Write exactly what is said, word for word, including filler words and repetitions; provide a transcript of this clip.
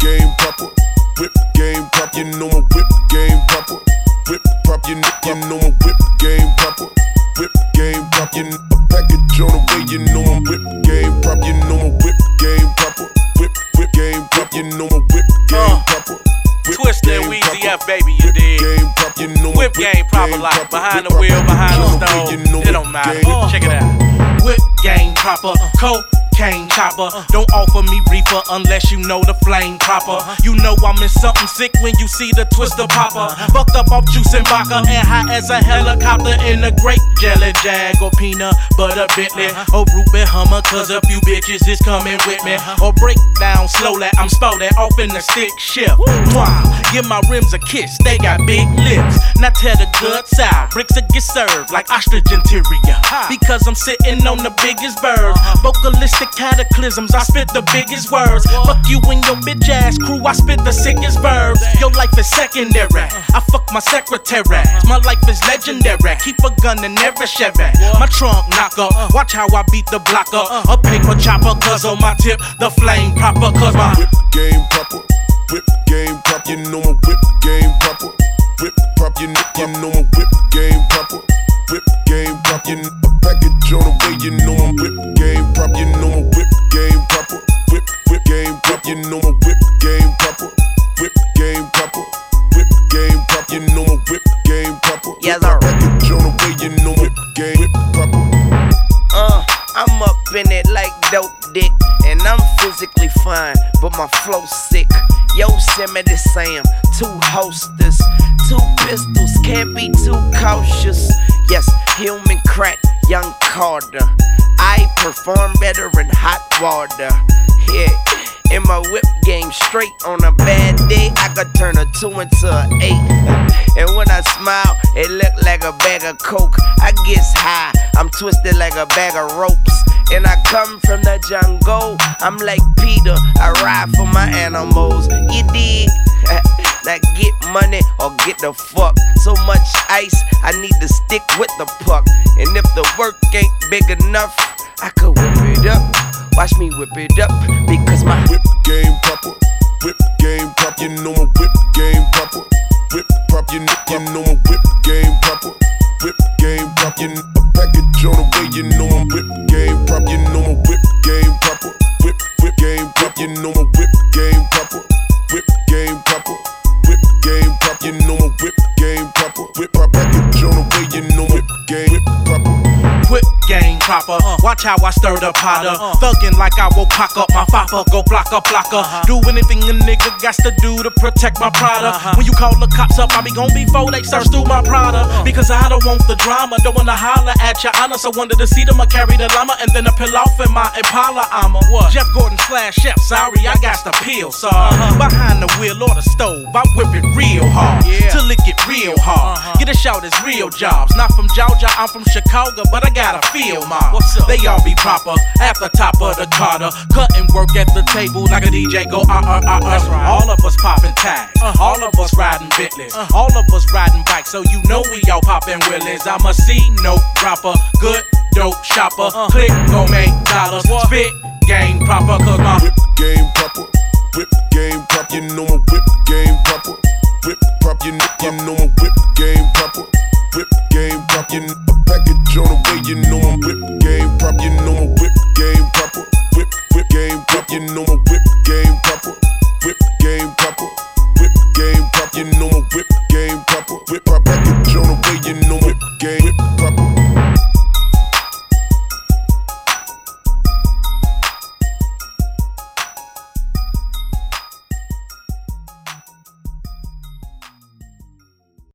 game proper. Whip game proper. You know my whip game proper. Whip proper. You know, you know my whip game proper. Whip game proper. You know package on the way. You know my whip game proper. You know my whip game proper. Whip whip game proper. You know my whip game proper. Twista and Weezy F, baby, you dig? You know whip game proper like behind the wheel, behind the stove. It don't matter. Uh, Check it out. Whip game proper. Cocaine chopper. Don't offer me reefer unless you know the flame proper. You know I'm in something sick when you see the Twista popper. Fucked up off juice and vodka and high as a helicopter in a grape jelly jag or peanut butter Bentley or root beer Hummer, cause a few bitches is coming with me. Or break down slowly, I'm spotted off in the stick shift. Wow, give my rims a kiss, they got big lips. Now tear the guts out, bricks will get served like ostrich interior. Because I'm sitting on the biggest bird. Vocalistic cataclysms, I spit the biggest words. Fuck you and your bitch ass crew, I spit the sickest verbs. Your life is secondary, I fuck my secretary. My life is legendary, keep a gun in every Chevy. My trunk knocker, watch how I beat the blocker. A paper chopper, cause on my tip, the flame proper. Cause my whip game proper, whip game proper. You know my whip game proper. Whip proper, you know, you know my whip game proper. Whip game proper, you know package on the way. You know my whip game proper. You know my whip game proper. Whip whip game proper. You know my whip game proper. Whip game proper. Whip game proper. You know my whip game proper. Yes, sir. Package on the way. You know whip game whip proper. Uh, I'm up in it like dope dick, and I'm physically fine, but my flow's sick. Yosemite Sam, two holsters, two pistols, can't be too cautious. Yes, human crack, young Carter. I perform better in hot water. Yeah, in my whip game, straight on a bad day, I could turn a two into an eight. And when I smile, it look like a bag of coke. I get high, I'm twisted like a bag of ropes. And I come from the jungle, I'm like Peter, I ride for my animals. You dig? Now get money or get the fuck. So much ice, I need to stick with the puck. And if the work ain't big enough, I could whip it up. Watch me whip it up, because my whip game proper. Whip game proper. You know my whip game proper. Whip proper. You know, you know my whip game proper. Whip game proper. You know package on the way. You know my whip game proper. You know my whip game proper. Whip whip game proper. You know my whip game proper. Whip game proper. Whip game proper. You know my whip game proper. Whip proper package on the way. You know whip game whip proper. Whip game proper, watch how I stir the potter. Thuggin' like I will cock up my fopper, go blocker, blocker. Do anything a nigga got to do to protect my product. When you call the cops up, I be gone before they search through my product. Because I don't want the drama, don't wanna holler at your honor. So under the seat I'ma carry the llama and then I peel off in my Impala armor. What? Jeff Gordon slash chef, sorry I got to peel, sorry. Behind the wheel or the stove, I whip it real hard, till it get real hard. Get a shout, it's real jobs. Not from Georgia, I'm from Chicago, but I got a feel mob. They all be proper, at the top of the Carter. Cutting work at the table like a D J go uh uh uh uh. Right. All of us popping tags, uh, all of us riding Bentleys, uh, all of us riding bikes, so you know we all popping willies. I'm a C note dropper, good dope shopper, uh, click gon' make dollars, spit game proper, cause my whip game proper, whip game proper. You know my whip game proper, whip proper. You know, you know my whip game proper, whip game proper. You know package on the way. You know my whip